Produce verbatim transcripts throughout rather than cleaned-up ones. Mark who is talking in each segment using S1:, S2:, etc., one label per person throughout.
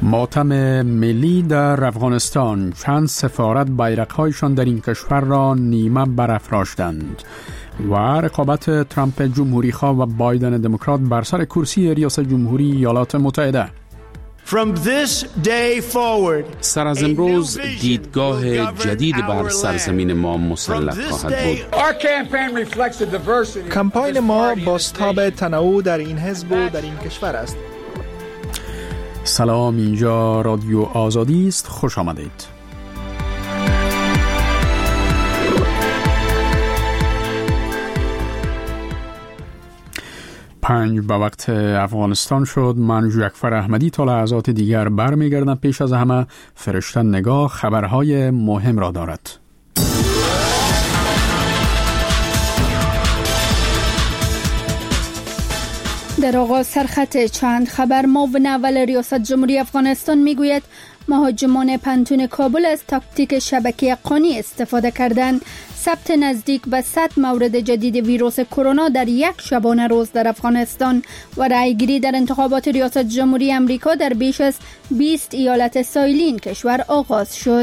S1: ماتم ملی در افغانستان. چند سفارت بیرق‌هایشان در این کشور را نیمه برافراشتند و رقابت ترامپ جمهوری‌خواه و بایدن دموکرات بر سر کرسی ریاست جمهوری ایالات متحده.
S2: From this day forward,
S3: سر از امروز دیدگاه جدید بر سرزمین ما مسلط خواهد بود.
S4: کمپاین ما بازتاب تنوع در این حزب و در این کشور است.
S1: سلام، اینجا رادیو آزادی است. خوش آمدید. پنج به وقت افغانستان شد. من جعفر احمدی تا لحظات دیگر برمیگردم. پیش از همه فرشته نگاه خبرهای مهم را دارد.
S5: در آغاز سرخط چند خبر. معاون اول ریاست جمهوری افغانستان میگوید مهاجمان پنتون کابل از تاکتیک شبکه قانی استفاده کردند. ثبت نزدیک به صد مورد جدید ویروس کرونا در یک شبانه روز در افغانستان و رأیگیری در انتخابات ریاست جمهوری امریکا در بیش از بیست ایالت ساحلی این کشور آغاز شد.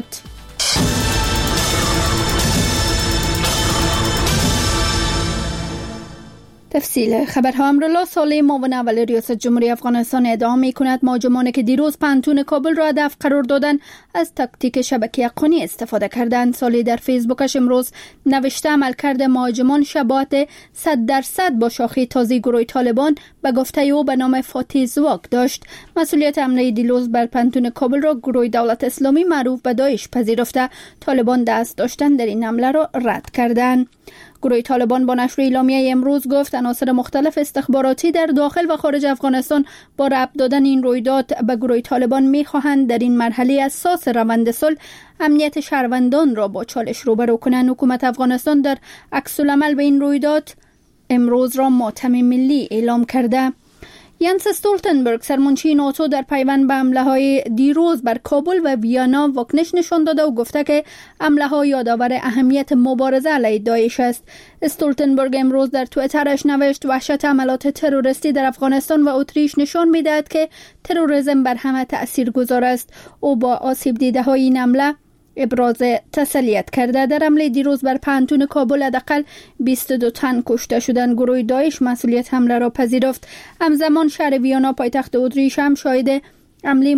S5: تفصیل خبرها. امروز صالح معاون اول ریاست جمهوری افغانستان ادعا می‌کند مهاجمانی که دیروز پنتون کابل را هدف قرار دادند از تاکتیک شبکه قانی استفاده کردند. صالح در فیسبوکش امروز نوشته عملکرد مهاجمان شباهت صد درصد با شاخه تازه گروه طالبان به گفته او به نام فاتح زواک داشت. مسئولیت حمله دیروز بر پنتون کابل را گروه دولت اسلامی معروف به داعش پذیرفته. طالبان دست داشتن در این حمله را رد کردند. گروه طالبان با نشر اعلامیه امروز گفت عناصر مختلف استخباراتی در داخل و خارج افغانستان با ربط دادن این رویداد به گروه طالبان می‌خواهند در این مرحله اساس روند صلح امنیت شهروندان را با چالش روبرو کنند. حکومت افغانستان در عکس العمل به این رویداد امروز را ماتم ملی اعلام کرده. ینس استولتنبرگ سرمنشی ناتو در پیوند به حمله‌های دیروز بر کابل و ویانا واکنش نشان داده و گفته که حمله‌ها یادآور اهمیت مبارزه علیه داعش است. استولتنبرگ امروز در توییترش نوشت وحشت حملات تروریستی در افغانستان و اتریش نشان می‌دهد که تروریسم بر همه تأثیرگذار است. او با آسیب دیده‌های این حمله ابراز تسلیت کرده. در حمله دیروز بر پنتون کابل حداقل بیست و دو تن کشته شدند. گروه داعش مسئولیت حمله را پذیرفت. همزمان شهر ویانا پایتخت اتریش هم شاهد حمله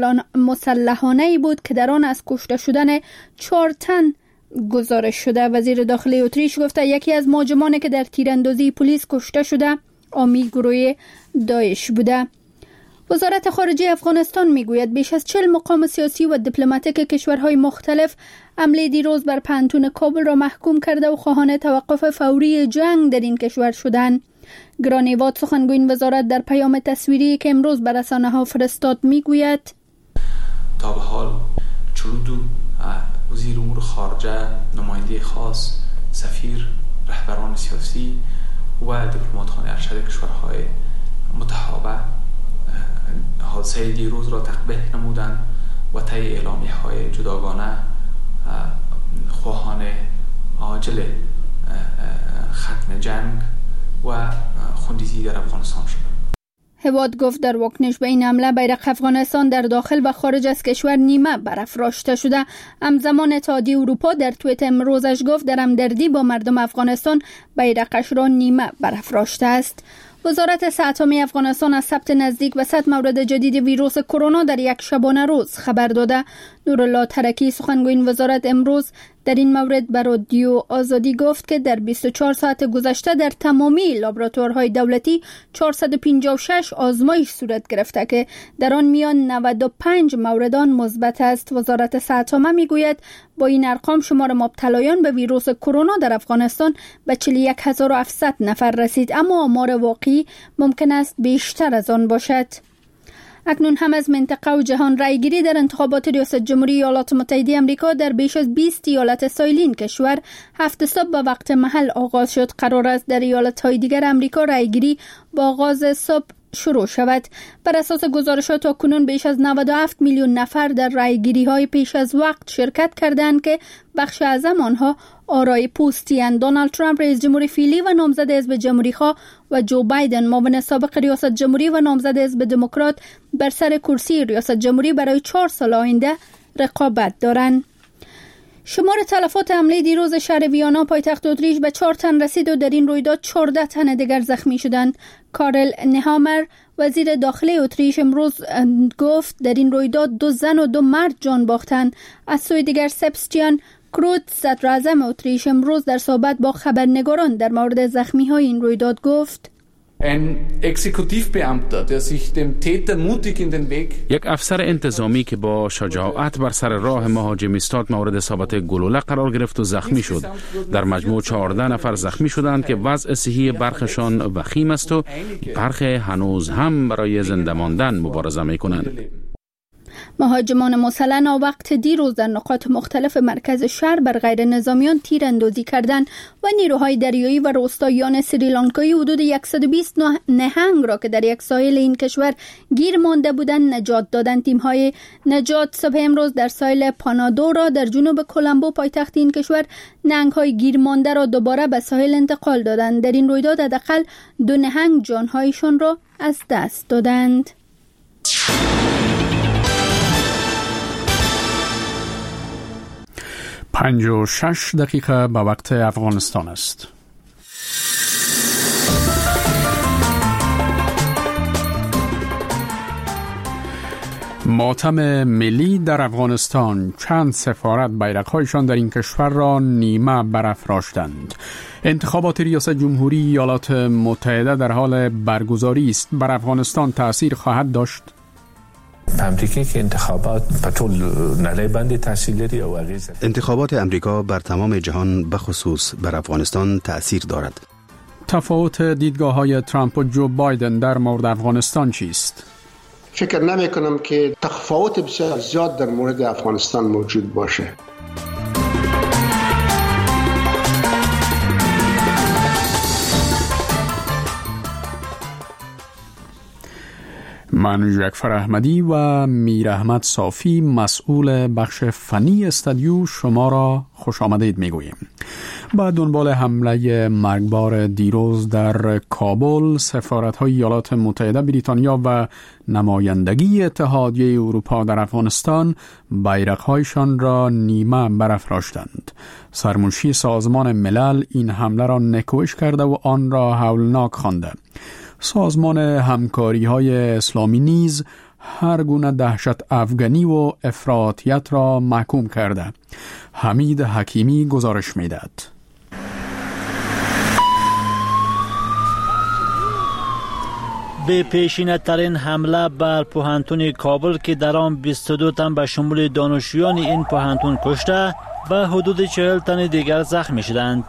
S5: مسلحانه‌ای بود که در آن از کشته شدن چهار تن گزارش شده. وزیر داخلی اتریش گفته یکی از مهاجمانی که در تیراندازی پلیس کشته شده عامل گروه داعش بوده. وزارت خارجه افغانستان میگوید بیش از چهل مقام سیاسی و دیپلماتیک کشورهای مختلف حمله دیروز بر پنتون کابل را محکوم کرده و خواهان توقف فوری جنگ در این کشور شدند. گرانیواد سخنگوی وزارت در پیام تصویری که امروز بر رسانه‌ها فرستاد میگوید
S6: تا به حال چلودو وزیر امور خارجه، نماینده خاص، سفیر، رهبران سیاسی و دیپلمات‌های ارشد کشورهای متحابه حادثه دیروز را تقبیح نمودند و طی اعلامیه‌های جداگانه خواهان عاجل ختم جنگ و خونریزی در افغانستان شدند.
S5: هواد گفت در واکنش به این حمله بیرق افغانستان در داخل و خارج از کشور نیمه برافراشته شده. همزمان اتحادیه اروپا در توییت امروزش گفت در همدردی با مردم افغانستان بیرقش را نیمه برافراشته است. وزارت صحت عامه افغانستان از ثبت نزدیک به صد مورد جدید ویروس کرونا در یک شبانه روز خبر داده. نورالله ترکی سخنگوی این وزارت امروز در این مورد به رادیو آزادی گفت که در بیست و چهار ساعت گذشته در تمامی لابراتوارهای دولتی چهارصد و پنجاه و شش آزمایش صورت گرفته که در آن میان نود و پنج مورد آن مثبت است. وزارت صحت عامه میگوید با این ارقام شمار مبتلایان به ویروس کرونا در افغانستان به چهل و یک هزار و هفتصد نفر رسید، اما آمار واقعی ممکن است بیشتر از آن باشد. اکنون هم از منطقه و جهان رأیگیری در انتخابات ریاست جمهوری ایالات متحده آمریکا در بیش از بیست ایالت ساحلی این کشور هفت صبح به وقت محل آغاز شد. قرار است در ایالت‌های دیگر آمریکا رأیگیری با آغاز صبح شروع شود. بر اساس گزارشات تاکنون بیش از نود و هفت میلیون نفر در رایگیری‌های پیش از وقت شرکت کردند که بخش اعظم آنها آرای پوستی اند. دونالد ترامپ رئیس جمهور فعلی و نامزد حزب جمهوری‌خواه و جو بایدن معاون سابق ریاست جمهوری و نامزد حزب دموکرات بر سر کرسی ریاست جمهوری برای چهار سال آینده رقابت دارند. شمار تلفات حمله دیروز شهر ویانا پایتخت اتریش به چهار تن رسید و در این رویداد چهارده تن دیگر زخمی شدند. کارل نهامر وزیر داخلی اتریش امروز گفت در این رویداد دو زن و دو مرد جان باختند. از سوی دیگر سبستیان کروت صدر اعظم اتریش امروز در صحبت با خبرنگاران در مورد زخمی های این رویداد گفت
S3: یک افسر انتظامی که با شجاعت بر سر راه مهاجم ایستاد مورد اصابت گلوله قرار گرفت و زخمی شد. در مجموع چهارده نفر زخمی شدند که وضع صحی برخشان وخیم است و برخی هنوز هم برای زنده ماندن مبارزه می‌کنند.
S5: مهاجمان مسلح وقت دیروز در نقاط مختلف مرکز شهر بر غیر نظامیان تیراندازی کردند و نیروهای دریایی و روستاییان سریلانکایی حدود صد و بیست نهنگ را که در یک ساحل این کشور گیر مانده بودند نجات دادند. تیم‌های نجات صبح امروز در ساحل پانادورا در جنوب کلمبو پایتخت این کشور نهنگ‌های گیر مانده را دوباره به ساحل انتقال دادند. در این رویداد حداقل دو نهنگ جان‌هایشان را از دست دادند.
S1: پنج و شش دقیقه به وقت افغانستان است. ماتم ملی در افغانستان. چند سفارت بیرق‌هایشان در این کشور را نیمه برافراشتند. انتخابات ریاست جمهوری ایالات متحده در حال برگزاری است. بر افغانستان تأثیر خواهد داشت؟
S7: امریکا که انتخابات په ټول نړۍ باندې تاثیر لري او اغیز
S8: انتخابات امریکا بر تمام جهان به خصوص بر افغانستان تأثیر دارد.
S1: تفاوت دیدگاه‌های ترامپ و جو بایدن در مورد افغانستان چیست؟
S9: فکر نمی کنم که تفاوت بسیار زیاد در مورد افغانستان موجود باشه.
S1: من جعفر احمدی و میر احمد صافی مسئول بخش فنی استودیو شما را خوش آمدید میگوییم. با دنبال حمله مرگبار دیروز در کابل، سفارت‌های ایالات متحده بریتانیا و نمایندگی اتحادیه اروپا در افغانستان بیرق‌هایشان را نیمه برافراشتند. سرمنشی سازمان ملل این حمله را نکوش کرده و آن را هولناک خوانده. سازمان همکاری‌های اسلامی نیز هر گونه دهشت افغانی و افراطیت را محکوم کرده. حمید حکیمی گزارش می‌دهد.
S10: به پیشینه‌ترین حمله بر پوهنتون کابل که در آن بیست و دو تن به شمول دانشجویان این پوهنتون کشته و حدود چهل تن دیگر زخمی شدند.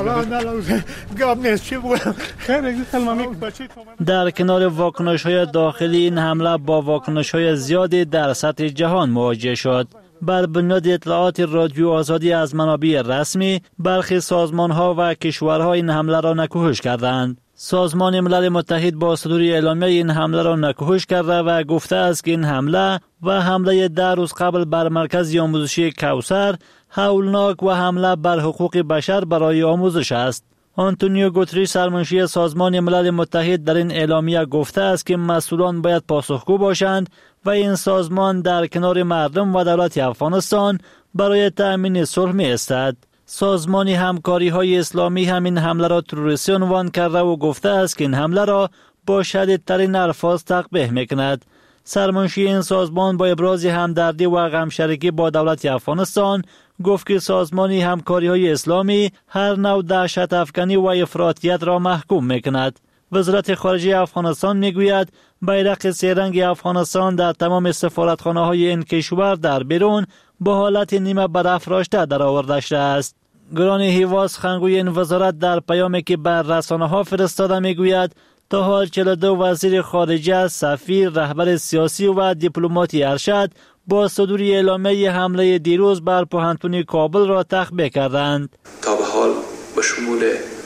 S10: در کنار واکنش‌های داخلی این حمله با واکنش‌های زیادی در سطح جهان مواجه شد. بر بنیاد اطلاعات رادیو آزادی از منابع رسمی، برخی سازمان‌ها و کشورها این حمله را نکوهش کردند. سازمان ملل متحد با صدور اعلامیه این حمله را نکوهش کرده و گفته است که این حمله و حمله ده روز قبل بر مرکز آموزشی کوثر هولناک و حمله بر حقوق بشر برای آموزش است. آنتونیو گوتریش سرمنشی سازمان ملل متحد در این اعلامیه گفته است که مسئولان باید پاسخگو باشند و این سازمان در کنار مردم و دولت افغانستان برای تأمین صلح می ایستد. سازمان همکاری های اسلامی همین حمله را تروریستی عنوان کرده و گفته است که این حمله را با شدیدترین الفاظ تقبیح میکند. سرمنشی این سازمان با ابراز همدردی و غمشریکی با دولت افغانستان گفت که سازمان همکاری های اسلامی هر نوع دهشت افکنی و افراطیت را محکوم میکند. وزارت خارجه افغانستان میگوید بیرق سه رنگ افغانستان در تمام سفارتخانه های این کشور در بیرون با حالت نیمه برافراشته در آورده شده است. گرانی هیواز خنگوی این وزارت در پیامی که بر رسانه ها فرستاده میگوید تا حال چهل و دو وزیر خارجه، سفیر، رهبر سیاسی و دیپلماتی ارشد با صدور اعلامیه حمله دیروز بر پوهنتون کابل را تخبیه کردند.
S6: تا به حال به شمول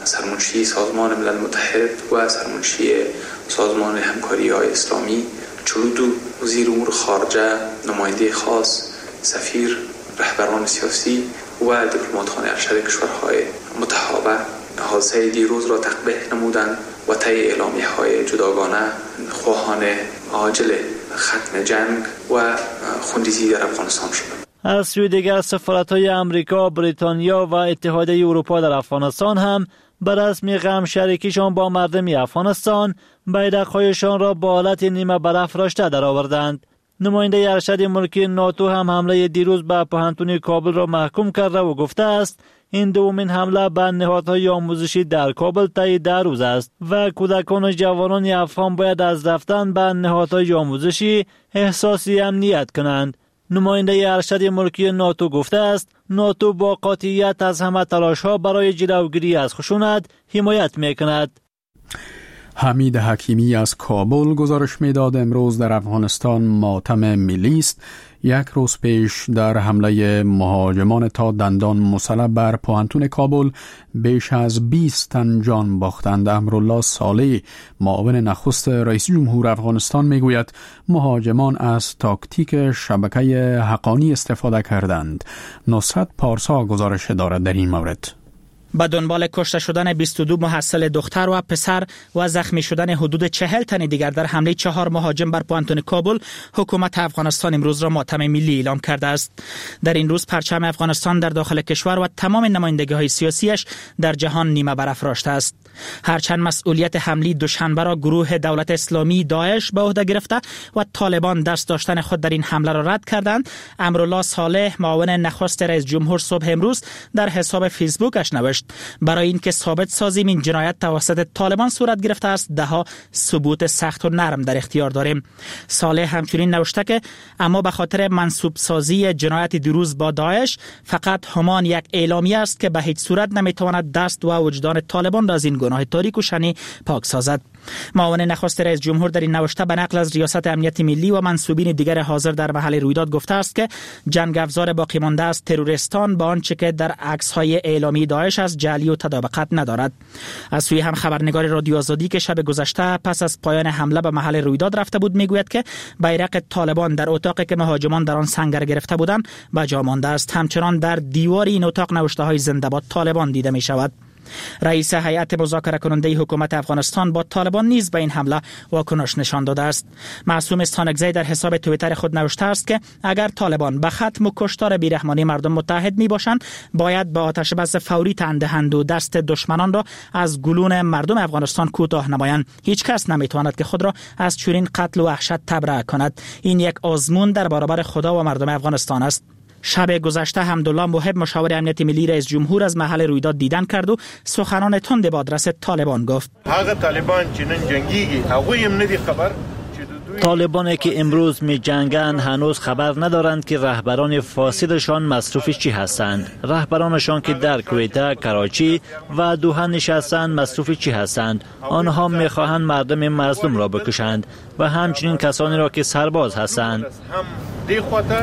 S6: سرمنشی سازمان ملل متحد و سرمنشی سازمان همکاری های اسلامی، چلودو وزیر امور خارجه، نماینده خاص، سفیر، رهبران سیاسی و دیپلمات‌های ارشد کشورهای متحابه حادثه دیروز را تقبیح نمودند و طی اعلامیه‌های جداگانه خواهان عاجل ختم جنگ و خونریزی در افغانستان شدند.
S10: از سوی دیگر سفارت‌های امریکا، بریتانیا و اتحادیه اروپا در افغانستان هم به رسمی غم شریکیشان با مردم افغانستان بیرق‌هایشان را با حالت نیمه برافراشته درآوردند. نماینده ارشد ملکی ناتو هم حمله دیروز به پوهنتون کابل را محکوم کرده و گفته است این دومین حمله به نهادهای آموزشی در کابل طی ده روز است و کودکان و جوانان افغان باید از رفتن به نهادهای آموزشی احساسی امنیت کنند. نماینده ارشد ملکی ناتو گفته است ناتو با قاطعیت از همه تلاش‌ها برای جلوگیری از خشونت حمایت می‌کند.
S1: حمید حکیمی از کابل گزارش می‌داد امروز در افغانستان ماتم ملی است. یک روز پیش در حمله مهاجمان تا دندان مسلح بر پوهنتون کابل بیش از بیست تن جان باختند. امرالله صالح معاون نخست رئیس جمهور افغانستان میگوید مهاجمان از تاکتیک شبکه حقانی استفاده کردند. نصرت پارسا گزارش دارد در این مورد.
S11: به دنبال کشته شدن بیست و دو محصل دختر و پسر و زخمی شدن حدود چهل تن دیگر در حمله چهار مهاجم بر پوهنتون کابل، حکومت افغانستان امروز را ماتم ملی اعلام کرده است. در این روز پرچم افغانستان در داخل کشور و تمام نمایندگی‌های سیاسیش در جهان نیمه برافراشته است. هرچند مسئولیت حمله دوشنبه را گروه دولت اسلامی داعش به عهده گرفته و طالبان دست داشتن خود در این حمله را رد کردند، امرالله صالح معاون نخست رئیس جمهور صبح امروز در حساب فیسبوکش نوشت برای اینکه ثابت سازیم این جنایت توسط طالبان صورت گرفته است، دهها ثبوت سخت و نرم در اختیار داریم. صالح همچنین نوشته که اما به خاطر منسوب سازی جنایت دیروز با داعش فقط همان یک اعلامیه است که به هیچ صورت نمیتواند دست و وجدان طالبان را از این گناه تاریک و شنی پاک سازد. معاون نخست رئیس جمهور در این نوشته به نقل از ریاست امنیت ملی و منصوبین دیگر حاضر در محل رویداد گفته است که جنگ افزار باقی مانده از تروریستان با آنچه که در عکس‌های اعلامی داعش از جعلی و تطابقت ندارد. از سوی هم خبرنگار رادیو آزادی که شب گذشته پس از پایان حمله به محل رویداد رفته بود میگوید که بیرق طالبان در اتاقی که مهاجمان در آن سنگر گرفته بودند به جا مانده است. همچنان در دیوار این اتاق نوشته‌های زنده باد طالبان دیده می شود. رئیس هیئت مذاکره کننده حکومت افغانستان با طالبان نیز به این حمله واکنش نشان داده است. معصوم استانکزی در حساب توییتر خود نوشته است که اگر طالبان به ختم و کشتار بیرحمانه مردم متحد می باشند، باید با آتش بس فوری تن دهند و دست دشمنان را از گلون مردم افغانستان کوتاه نمایند. هیچ کس نمی تواند که خود را از چنین قتل و وحشت تبرئه کند. این یک آزمون در برابر خدا و مردم افغانستان است. شب گذشته حمدالله محب مشاور امنیت ملی رئیس جمهور از محل رویداد دیدن کرد و سخنان تند به آدرس طالبان گفت.
S12: هغه طالبان چې نن جنگیږي هغه هم ندي خبر.
S10: طالبانی که امروز می جنگند هنوز خبر ندارند که رهبران فاسدشان مصروف چی هستند. رهبرانشان که در کویته، کراچی و دوحه نشستند مصروف چی هستند. آنها می خواهند مردم مظلوم را بکشند و همچنین کسانی را که سرباز هستند.
S12: هم دی خواته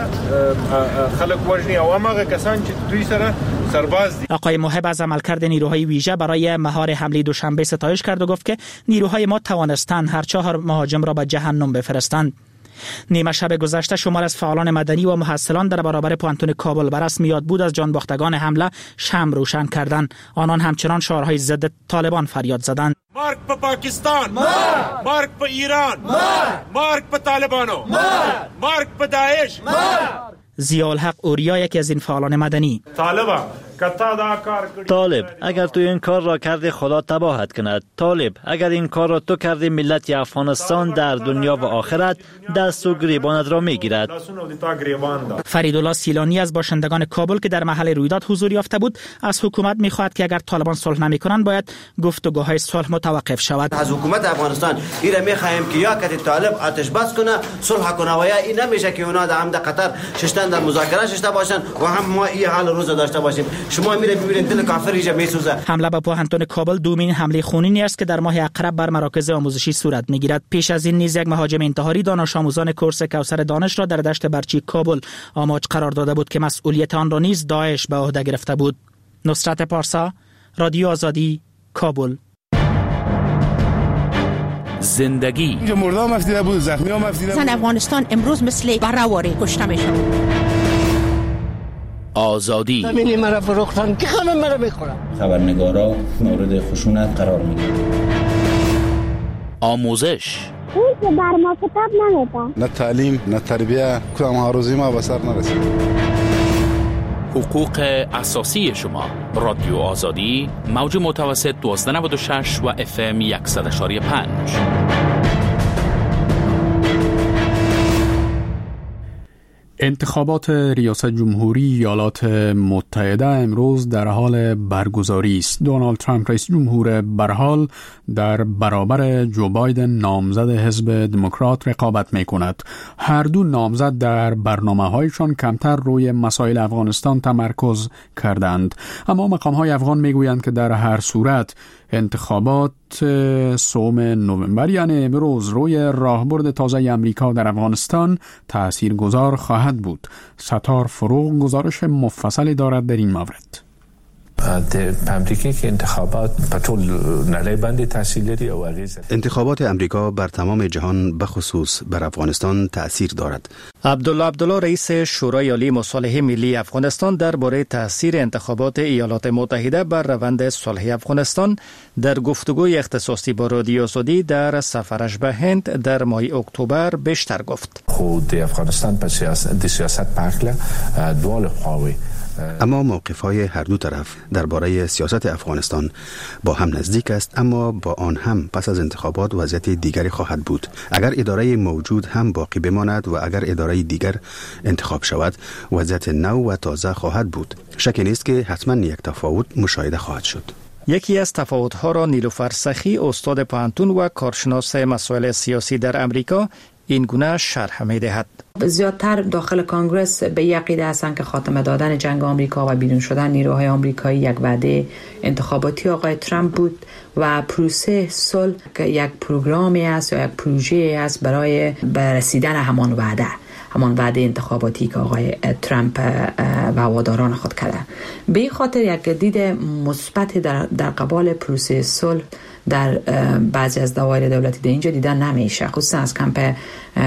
S12: خلق وجنی او هغه کسان چې دوی سره سرباز دي.
S11: آقای محب از عملکرد نیروهای ویژه برای مهار حمله دوشنبه ستایش کرد و گفت که نیروهای ما توانستند هر چهار مهاجم را به جهنم بفرستند. نیمه شب گذشته شمار از فعالان مدنی و محصلان در برابر پوهنتون کابل بر رسم یاد بود از جان باختگان حمله شمع روشن کردند. آنان همچنان شعارهای ضد طالبان فریاد زدند.
S12: مارک په پاکستان، مارک په ایران، مارک په طالبانو، مارک په داعش.
S11: ضیاءالحق اوریا یکی از این فعالان مدنی:
S12: طالبا
S10: طالب اگر تو این کار را کردی خدا تباهت کند. طالب اگر این کار را تو کردی ملت افغانستان در دنیا و آخرت دست و گریبانت را میگیرد.
S11: فریدالله سیلانی از باشندگان کابل که در محل رویداد حضور یافته بود از حکومت میخواهد که اگر طالبان صلح نمیکنند باید گفتگوهای صلح متوقف شود.
S13: از حکومت افغانستان ایرا میخواهیم که یا که طالب آتش بس کنه، صلح کنه و یا این نمیشه که اونا در عمد قطر ششتن در مذاکره ششته باشن و هم ما این حال روز داشته باشیم. شما میره ببینید دل کافر اینجا میسوزه.
S11: حمله به پوهنتون کابل دومین حمله خونینی است که در ماه اقرب بر مراکز آموزشی صورت میگیرد. پیش از این نیز یک مهاجم انتحاری دانش آموزان کورس کوثر دانش را در دشت برچی کابل آماج قرار داده بود که مسئولیت آن را نیز داعش به عهده گرفته بود. نصرت پارسا، رادیو آزادی، کابل.
S14: زندگی
S15: اینجا مرده ها مفتیده بود، زخمی ها مفتیده بود.
S16: زن افغانستان امروز مثل برهواری کشته میشن.
S14: آزادی
S17: زمینی مرا فروختن که خانم مرا میخورم.
S18: خبرنگارا مورد خشونت قرار میگیرن.
S14: آموزش
S19: اون که بر ما کتاب نمیده.
S15: نه تعلیم نه تربیه، کدام ها روزی ما به سر نرسید.
S14: حقوق اساسی شما. رادیو آزادی، موج متوسط دوازده نود و شش و اف ام صد و یک و پنج.
S1: انتخابات ریاست جمهوری ایالات متحده امروز در حال برگزاری است. دونالد ترامپ رئیس جمهور برحال در برابر جو بایدن نامزد حزب دموکرات رقابت می کند. هر دو نامزد در برنامه‌هایشان کمتر روی مسائل افغانستان تمرکز کردند، اما مقام‌های افغان میگویند که در هر صورت انتخابات سوم نوامبر یعنی امروز روی راهبرد تازه امریکا در افغانستان تاثیرگذار خواهد بود. ستار فروغ گزارش مفصلی دارد در این مورد.
S7: امریکا که انتخابات په ټول نړۍ باندې تاثیر لري او اغیز.
S8: انتخابات امریکا بر تمام جهان بخصوص بر افغانستان تأثیر دارد.
S10: عبدالله عبدالله رئیس شورای عالی مصالحه ملی افغانستان درباره تاثیر انتخابات ایالات متحده بر روند صلح افغانستان در گفتگوی اختصاصی با رادیو آزادی در سفرش به هند در ماه اکتبر بیشتر گفت.
S7: خود افغانستان په سیاست سیاست پاکله دوال خواوی.
S8: اما موقف‌های هر دو طرف درباره سیاست افغانستان با هم نزدیک است، اما با آن هم پس از انتخابات وضعیت دیگری خواهد بود. اگر اداره موجود هم باقی بماند و اگر اداره دیگر انتخاب شود وضعیت نو و تازه خواهد بود. شک نیست که حتما یک تفاوت مشاهده خواهد شد.
S10: یکی از تفاوت‌ها را نیلوفر سخی استاد پانتون و کارشناس مسائل سیاسی در امریکا این گونه شرح می‌دهد.
S20: زیادتر داخل کانگرس به یک عقیده هستند که خاتمه دادن جنگ آمریکا و بیرون شدن نیروهای آمریکایی یک وعده انتخاباتی آقای ترامپ بود و پروسه صلح که یک پروگرامی است یا یک پروژه است برای برسیدن همان وعده همان وعده انتخاباتی که آقای ترامپ و هواداران خود کرده. به این خاطر یک دید مثبت در در قبال پروسه صلح در بعضی از دوایر دولتی در اینجا دیدن نمیشه، خصوصا از کمپ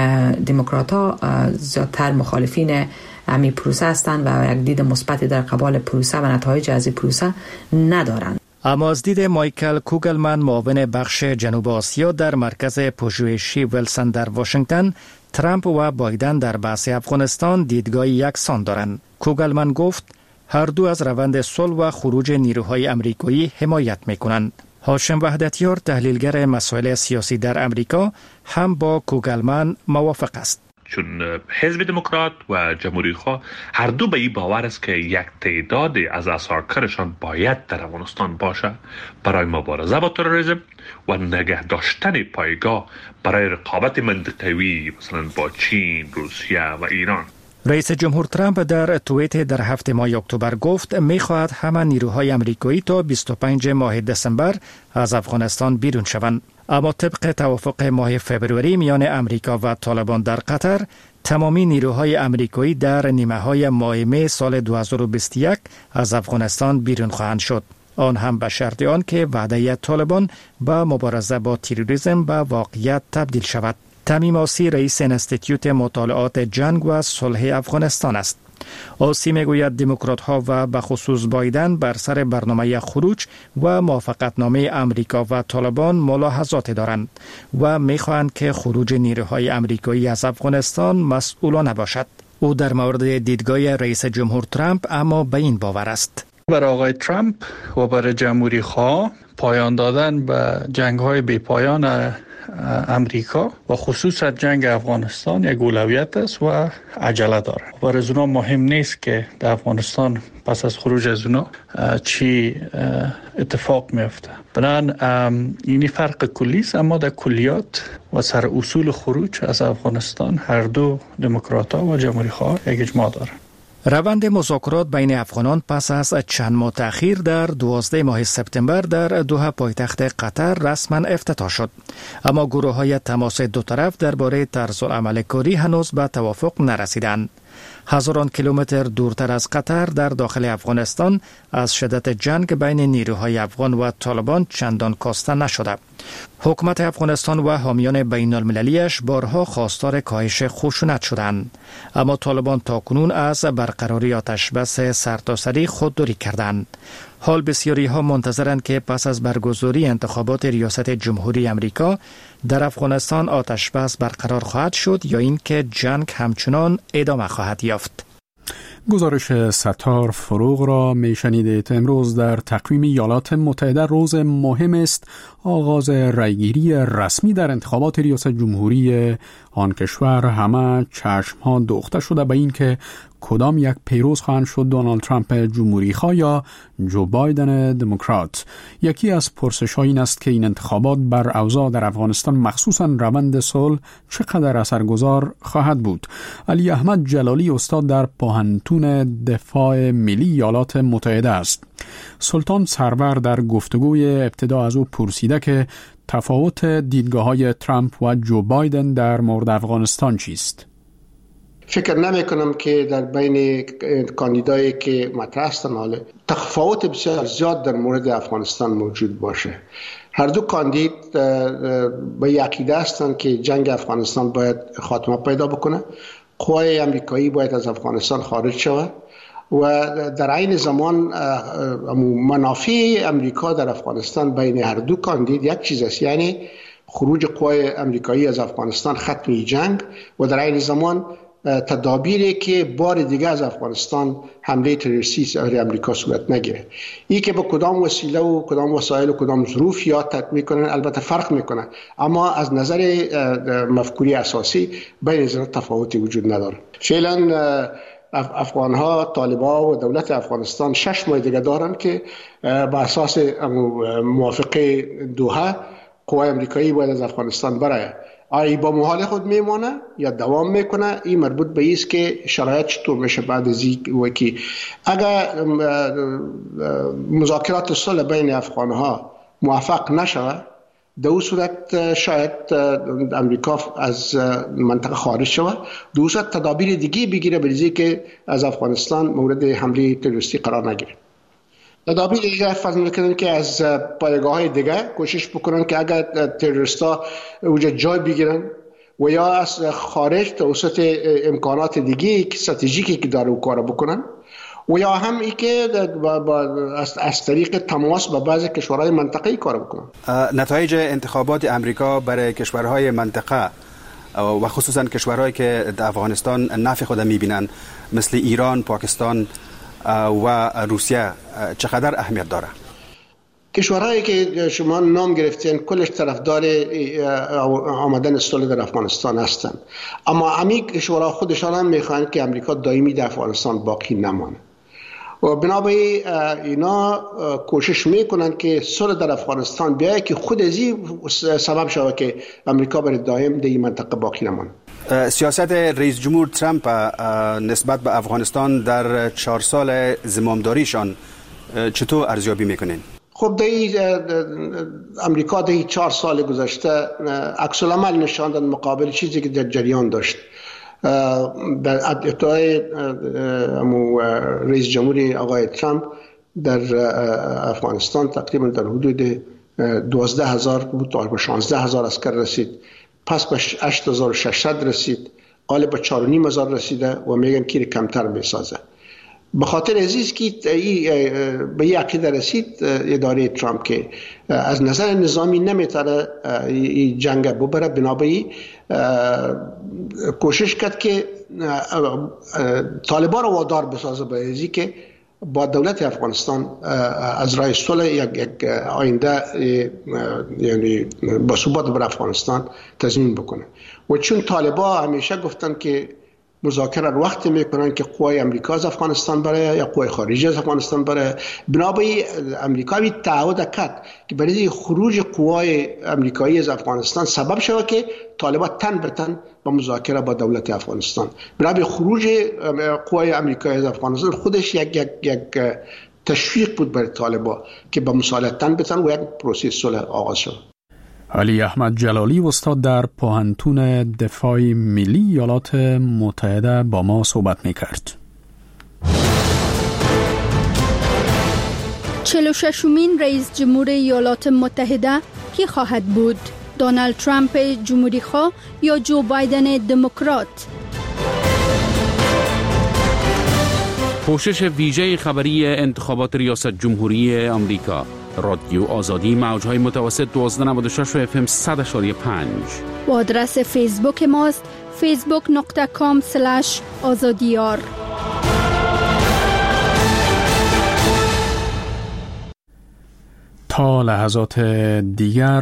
S20: دموکرات ها زیادتر مخالفین همین پروسه هستند و یک دید مثبت در قبال پروسه و نتایج از این پروسه ندارند.
S10: اما از دید مایکل کوگلمن معاون بخش جنوب آسیا در مرکز پژوهشی ویلسون در واشنگتن، ترامپ و بایدن در بحث افغانستان دیدگاهی یکسان دارند. کوگلمن گفت هر دو از روند صلح و خروج نیروهای آمریکایی حمایت می‌کنند. هاشم وحدتیار تحلیلگر مسائل سیاسی در امریکا هم با کوگلمن موافق است.
S21: چون حزب دموکرات و جمهوری خواه هر دو به این باور است که یک تعداد از عساکرشان باید در افغانستان باشه برای مبارزه با تروریسم و نگه داشتن پایگاه برای رقابت منطقوی مثلا با چین، روسیه و ایران.
S10: رئیس جمهور ترامپ در توییت در هفته ماه اکتبر گفت می‌خواهد همه نیروهای آمریکایی تا بیست و پنجم ماه دسامبر از افغانستان بیرون شوند. اما طبق توافق ماه فوریه میان امریکا و طالبان در قطر، تمامی نیروهای آمریکایی در نیمه‌های ماه می سال دو هزار و بیست و یک از افغانستان بیرون خواهند شد. آن هم به شرط آن که وعده طالبان با مبارزه با تروریسم به واقعیت تبدیل شود. تمیم آسی رئیس انستیتیوت مطالعات جنگ و صلح افغانستان است. آسی میگوید دموکرات ها و به خصوص بایدن بر سر برنامه خروج و موافقتنامه امریکا و طالبان ملاحظات دارند و میخواهند که خروج نیروهای آمریکایی از افغانستان مسئولانه باشد. او در مورد دیدگاه رئیس جمهور ترامپ اما به این باور است.
S22: برای آقای ترامپ و برای جمهوری خواه پایان دادن به جنگ های بی پایان امریکا و خصوصا جنگ افغانستان یک اولویت است و عجله داره. برای از اونا مهم نیست که در افغانستان پس از خروج از اونا چی اتفاق میفته. بنابراین اینی فرق کلی است، اما در کلیات و سر اصول خروج از افغانستان هر دو دموکرات‌ها و جمهوری خواه یک اجماع دارند.
S10: روند مذاکرات بین افغانان پس از چند ماه تأخیر در دوازده ماه سپتامبر در دوحه پایتخت قطر رسما افتتاح شد، اما گروه‌های تماس دو طرف درباره طرز العمل کاری هنوز به توافق نرسیدند.
S2: هزاران کیلومتر دورتر از قطر در داخل افغانستان از شدت جنگ بین نیروهای افغان و طالبان چندان کاسته نشده. حکومت افغانستان و حامیان بین المللیش بارها خواستار کاهش خشونت شدند، اما طالبان تاکنون از برقراری آتشبس سرتاسری خودداری کردند. حال بسیاری ها منتظرند که پس از برگزاری انتخابات ریاست جمهوری امریکا در افغانستان آتشبس برقرار خواهد شد یا اینکه جنگ همچنان ادامه خواهد یافت.
S1: گزارش ستار فروغ را می شنیدید. امروز در تقویم ایالات متحده روز مهم است. آغاز رایگیری رسمی در انتخابات ریاست جمهوری آن کشور. همه چشم ها دوخته شده به این که کدام یک پیروز خواهند شد، دونالد ترامپ جمهوری خواه یا جو بایدن دموکرات. یکی از پرسش ها این است که این انتخابات بر اوضاع در افغانستان مخصوصاً روند صلح چقدر اثرگذار خواهد بود. علی احمد جلالی استاد در پوهنتون دفاع ملی ایالات متحده است. سلطان سرور در گفتگوی ابتدا از او پرسیده که تفاوت دیدگاه‌های ترامپ و جو بایدن در مورد افغانستان چیست؟
S9: فکر نمی کنم که در بین کاندیدایی که مطرح هستند تفاوت بسیار زیاد در مورد افغانستان موجود باشه. هر دو کاندید به عقیده هستند که جنگ افغانستان باید خاتمه پیدا بکنه، قوای امریکایی باید از افغانستان خارج شود و در عین زمان منافع امریکا در افغانستان بین هر دو کاندید یک چیز است، یعنی خروج قوای امریکایی از افغانستان، ختم جنگ و در عین زمان تدابیری که بار دیگه از افغانستان حمله تروریستی سر امریکا صورت نگیره. این که با کدام وسیله و کدام وسایل و کدام ظروف یا تطبیق کنن البته فرق میکنه، اما از نظر مفکوری اساسی بین از تفاوتی وجود نداره. فعلا افغان ها، طالبان و دولت افغانستان شش ماه دیگه دارن که با اساس موافقه دوحه قوای امریکایی باید از افغانستان برای آیا با محال خود میمانه یا دوام میکنه. این مربوط به ایست که شرایط چطور میشه بعد از این که اگر مذاکرات صلح بین افغان ها موفق نشوه، در اون صورت شاید امریکا از منطقه خارج شوه، در اون صورت تدابیر دیگه بگیره بریزی که از افغانستان مورد حمله تروریستی قرار نگیره. تدابیر دیگه فرض میکنن که از پایگاه های دیگه کوشش بکنن که اگر تروریستا اونجا جای بگیرن و یا از خارج توسط امکانات دیگه که استراتژیکی که داره کار بکنن و یا هم ای که از طریق تماس با بعضی کشورهای منطقه‌ای کار بکنن.
S8: نتایج انتخابات امریکا برای کشورهای منطقه و خصوصا کشورهایی که در افغانستان نفع خود میبینن مثل ایران، پاکستان و روسیه چقدر اهمیت داره؟
S9: کشورهایی که شما نام گرفتین کلش طرفدار آمدن صلح در افغانستان هستند، اما همین کشورها خودشان هم میخواهند که امریکا دائمی در افغانستان باقی نمانه و بنابراین اینا کوشش میکنند که صلح در افغانستان بیاید که خود از این سبب شود که امریکا برای دائم در این منطقه باقی نمانه.
S8: سیاست رئیس جمهور ترامپ نسبت به افغانستان در چهار سال زمامداریشان چطور ارزیابی میکنین؟
S9: خب در امریکا در چهار سال گذشته عکس العمل نشاندن مقابل چیزی که در جریان داشت. در ابتدای رئیس جمهوری آقای ترامپ در افغانستان تقریبا در حدود دوازده هزار بود تا به شانزده هزار عسکر رسید، پس به هشت هزار و ششصد رسید، قالب به چهار و نیم هزار رسیده و میگن که کمتر میسازه. به خاطر عزیز که به یک عقیده رسید اداره ترامپ که از نظر نظامی نمیتونه این جنگ ببره، بنابراین کوشش کرد که طالبان رو وادار بسازه به ازی که با دولت افغانستان از راه صلح یک آینده یعنی با ثبات بر افغانستان تضمین بکنه. و چون طالبان همیشه گفتن که مذاکره رو وقتی میکنن که قوای امریکا از افغانستان بره یا قوای خارجی از افغانستان بره، بنابراین امریکا بی تعهد کرد که برای خروج قوای امریکایی از افغانستان سبب شود که طالبان تن به تن با مذاکره با دولت افغانستان. بنابراین خروج قوای امریکایی از افغانستان خودش یک یک یک تشویق بود برای طالبان که با مصالحه تن به تن و یک پروسه صلح آغاز شد.
S1: علی احمد جلالی استاد در پوهنتون دفاع ملی ایالات متحده با ما صحبت می‌کرد.
S5: چهل و ششمین رئیس جمهور ایالات متحده کی خواهد بود؟ دونالد ترامپ جمهوری خواه یا جو بایدن دموکرات؟
S14: پوشش ویژه خبری انتخابات ریاست جمهوری آمریکا. رادیو آزادی موجهای متوسط دوازده و نود و شش و اف ام صد و پنج
S5: و آدرس فیسبوک ماست فیسبوک دات کام اسلش آزادیار.
S1: تا لحظات دیگر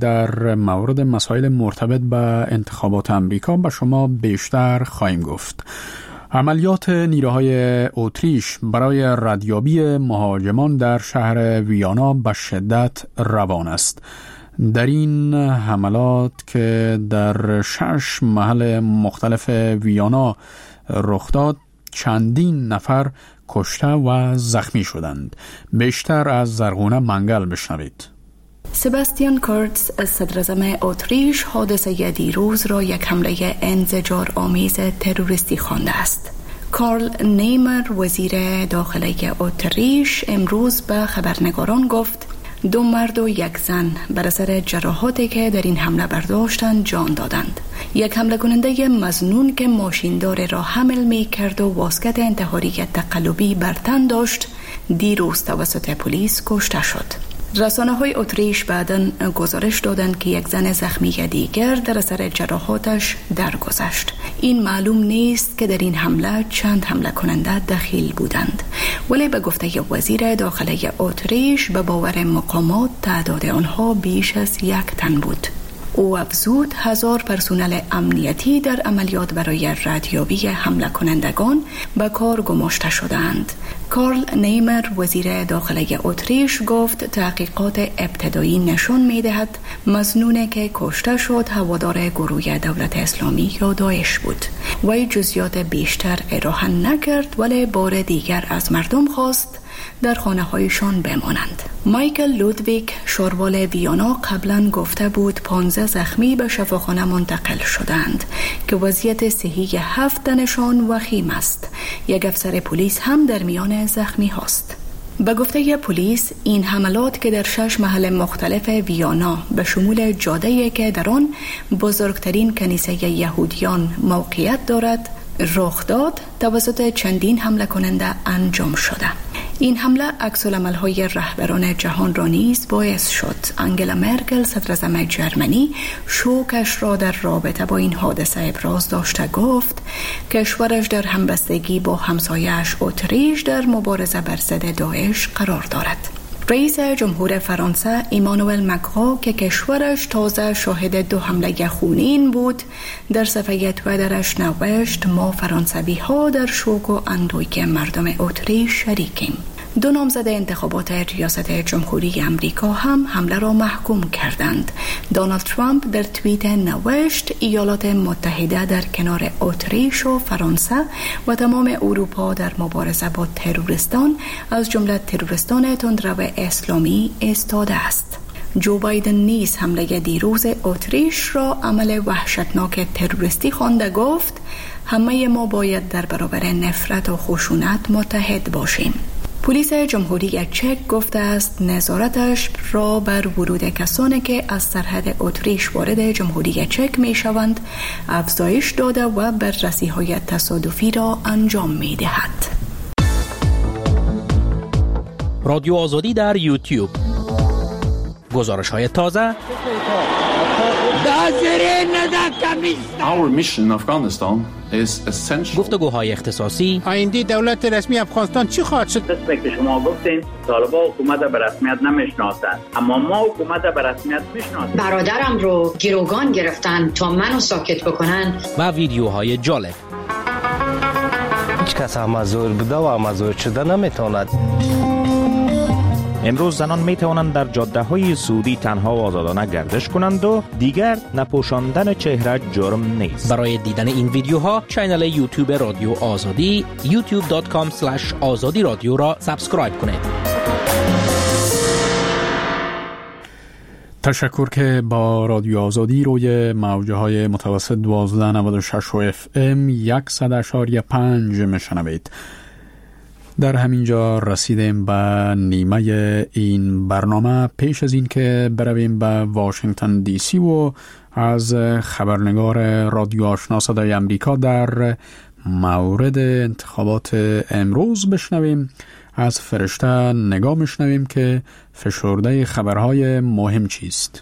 S1: در مورد مسائل مرتبط به انتخابات آمریکا به شما بیشتر خواهیم گفت. عملیات نیروهای اتریش برای ردیابی مهاجمان در شهر ویانا به شدت روان است. در این حملات که در شش محل مختلف ویانا رخ داد، چندین نفر کشته و زخمی شدند. بیشتر از زرغونه منگل بشنوید.
S3: سباستیان کورتز از صدراعظم اتریش حادثه دیروز را یک حمله انزجار آمیز تروریستی خوانده است. کارل نیمر وزیر داخلی اتریش امروز به خبرنگاران گفت دو مرد و یک زن بر اثر جراحاتی که در این حمله برداشتند جان دادند. یک حمله کننده مظنون که ماشیندار را حمل می کرد و واسکت انتحاری تقلبی بر تن داشت دیروز توسط پلیس کشته شد. رسانه های اتریش بعداً گزارش دادند که یک زن زخمی دیگر در اثر جراحاتش درگذشت. این معلوم نیست که در این حمله چند حمله کننده دخیل بودند، ولی به گفته وزیر داخلی اتریش به باور مقامات تعداد آنها بیش از یک تن بود. او افزود هزار پرسنل امنیتی در عملیات برای ردیابی حمله کنندگان به کار گماشته شدند. کارل نیمر وزیر داخلی اتریش گفت تحقیقات ابتدایی نشان می‌دهد مظنونی که کشته شد هوادار گروه دولت اسلامی یا داعش بود. وی جزئیات بیشتر ارائه نکرد، ولی بار دیگر از مردم خواست در خانه هایشان بمانند. مایکل لودویک شاروال ویانا قبلا گفته بود پانزده زخمی به شفاخانه منتقل شدند که وضعیت صحی هفت تنشان وخیم است. یک افسر پلیس هم در میان زخمی هاست. به گفته پلیس این حملات که در شش محل مختلف ویانا به شمول جاده‌ای که در آن بزرگترین کنیسه یهودیان موقعیت دارد رخ داد توسط چندین حمله کننده انجام شده. این حمله عکس‌العمل‌های رهبران جهان را نیز باعث شد. انگلا مرکل صدراعظم جرمنی شوکش را در رابطه با این حادثه ابراز داشته گفت کشورش در همبستگی با همسایه‌اش اتریش در مبارزه بر ضد داعش قرار دارد. رئیس جمهور فرانسه ایمانوئل مکرون که کشورش تازه شاهد دو حمله خونین بود در صفحه توییترش نوشت ما فرانسوی ها در شوک و اندوهی مردم اتریش شریکیم. دو نامزد انتخابات ریاست جمهوری امریکا هم حمله را محکوم کردند. دونالد ترامپ در توییت نوشت ایالات متحده در کنار اتریش و فرانسه و تمام اروپا در مبارزه با تروریستان از جمله تروریستان تندرو اسلامی ایستاده است. جو بایدن نیز حمله دیروز اتریش را عمل وحشتناک تروریستی خوانده گفت همه ما باید در برابر نفرت و خشونت متحد باشیم. پلیس جمهوری چک گفته است نظارتش را بر ورود کسانی که از سرحد اتریش وارد جمهوری چک می شوند افزایش داده و بررسی‌های تصادفی را انجام می دهد.
S11: رادیو آزادی در یوتیوب. گزارش های تازه.
S4: Our mission in Afghanistan is essential.
S11: گفتگوهای اختصاصی.
S23: آینده دولت رسمی افغانستان چی خواهد شد؟
S24: دسته که شما گفتین طالبان حکومت به رسمیت نمیشناسند، اما ما حکومت به رسمیت میشناسیم.
S25: برادرم رو گروگان گرفتن تا منو ساکت بکنن.
S11: و ویدیوهای جالب.
S26: هیچ کس مزور بوده و مزور شده نمیتواند.
S27: امروز زنان می توانند در جاده های سعودی تنها و آزادانه گردش کنند و دیگر نپوشاندن چهره جرم نیست.
S11: برای دیدن این ویدیوها کانال یوتیوب رادیو آزادی یوتیوب دات کام اسلش آزادی رادیو را سابسکرایب کنید.
S1: تشکر که با رادیو آزادی روی موجه های متوسط دوازده نود و شش و اف ام صد و یک و پنج میشنوید. در همینجا رسیدیم به نیمه این برنامه. پیش از این که برویم به واشنگتن دی سی و از خبرنگار رادیو آشنا صدای امریکا در مورد انتخابات امروز بشنویم، از فرشته نگاه میشنویم که فشرده خبرهای مهم چیست.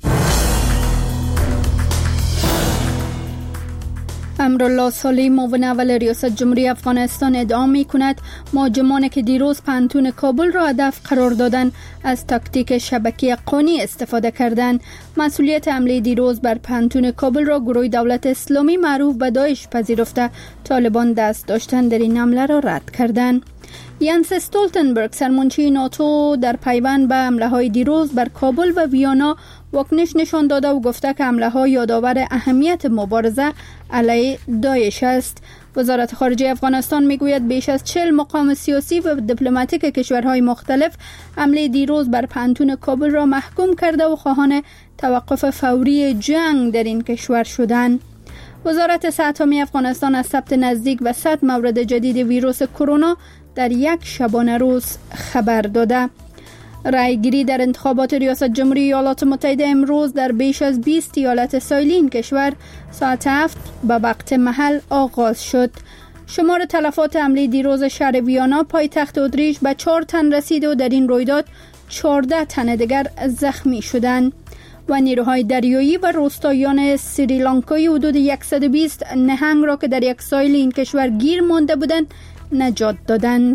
S5: امرالله صالحی معاون اول ریاست جمهوری افغانستان ادعا می کند مهاجمانی که دیروز پانتون کابل را هدف قرار دادند از تاکتیک شبکه قانی استفاده کردند. مسئولیت حمله دیروز بر پانتون کابل را گروه دولت اسلامی معروف به داعش پذیرفته، طالبان دست داشتن در این حمله را رد کردند. ینس استولتنبرگ سرمنشی ناتو در پیوند به حمله های دیروز بر کابل و ویانا واکنش نشان داده و گفته که حمله ها یادآور اهمیت مبارزه علیه داعش است. وزارت خارجه افغانستان میگوید بیش از چهل مقام سیاسی و دیپلماتیک کشورهای مختلف حمله دیروز بر پانتون کابل را محکوم کرده و خواهان توقف فوری جنگ در این کشور شدند. وزارت صحت عامه افغانستان از ثبت نزدیک به صد مورد جدید ویروس کرونا در یک شبانه روز خبر داده. رایگیری در انتخابات ریاست جمهوری ایالات متحده امروز در بیش از بیست ایالت ساحلی این کشور ساعت هفت به وقت محل آغاز شد. شمار تلفات حمله دیروز شهر ویانا پایتخت اتریش به چهار تن رسید و در این رویداد چهارده تن دیگر زخمی شدند. و نیروهای دریایی و روستاییان سریلانکایی حدود صد و بیست نهنگ را که در یک ساحل این کشور گیر مانده بودند نجات دادند.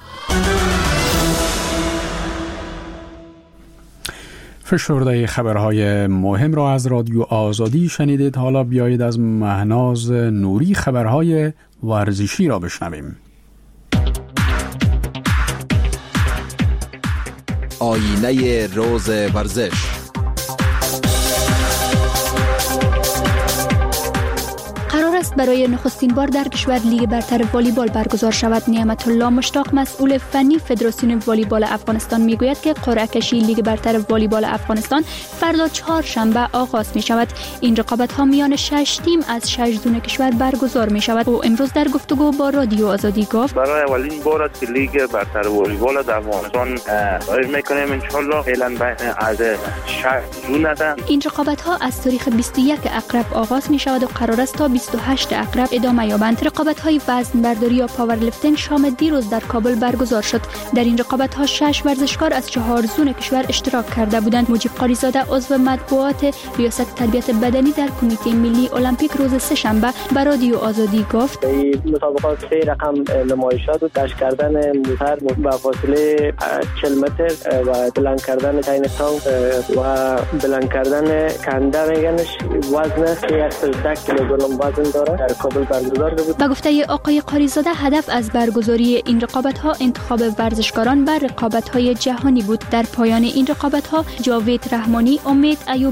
S1: فشرده خبرهای مهم را از رادیو آزادی شنیدید. حالا بیایید از مهناز نوری خبرهای ورزشی را بشنویم.
S6: آینه روز ورزش.
S5: قرار است برای نخستین بار در کشور لیگ برتر والیبال برگزار شود. نعمت الله مشتاق مسئول فنی فدراسیون والیبال افغانستان میگوید که قرعه کشی لیگ برتر والیبال افغانستان فردا چهارشنبه آغاز می شود. این رقابت ها میان شش تیم از شش زون کشور برگزار می شود و امروز در گفتگو با رادیو آزادی گفت
S12: برای اولین بار است که لیگ برتر والیبال در افغانستان شروع می‌کنیم. ان شاءالله فعلا بین از شش زون هستند.
S5: این رقابت ها از تاریخ بیست و یک اکرب آغاز می شود و قرار است تا بیست و هشت اکرب ادامه یابند. رقابت های وزن برداری یا پاور لیفتینگ شام دیروز در کابل برگزار شد. در این رقابت ها شش ورزشکار از چهار زون کشور اشتراک کرده بودند. مجیب قاریزاده عضو مطبوعات ریاست تربیت بدنی در کمیته ملی المپیک روز سه‌شنبه به رادیو آزادی گفت
S13: این مسابقات سه رقم نمایشات و داشت کردن موتر با فاصله چهل متر و بلند کردن تاین تانگ و بلند کردن کنده میگنش وزن صد و یک کیلوگرم وزن داره در کابل برگزار بود.
S5: با گفته آقای قاریزاده هدف از برگزاری این رقابت ها انتخاب ورزشکاران بر رقابت های جهانی بود. در پایان این رقابت ها جاوید رحمانی، امید ایوب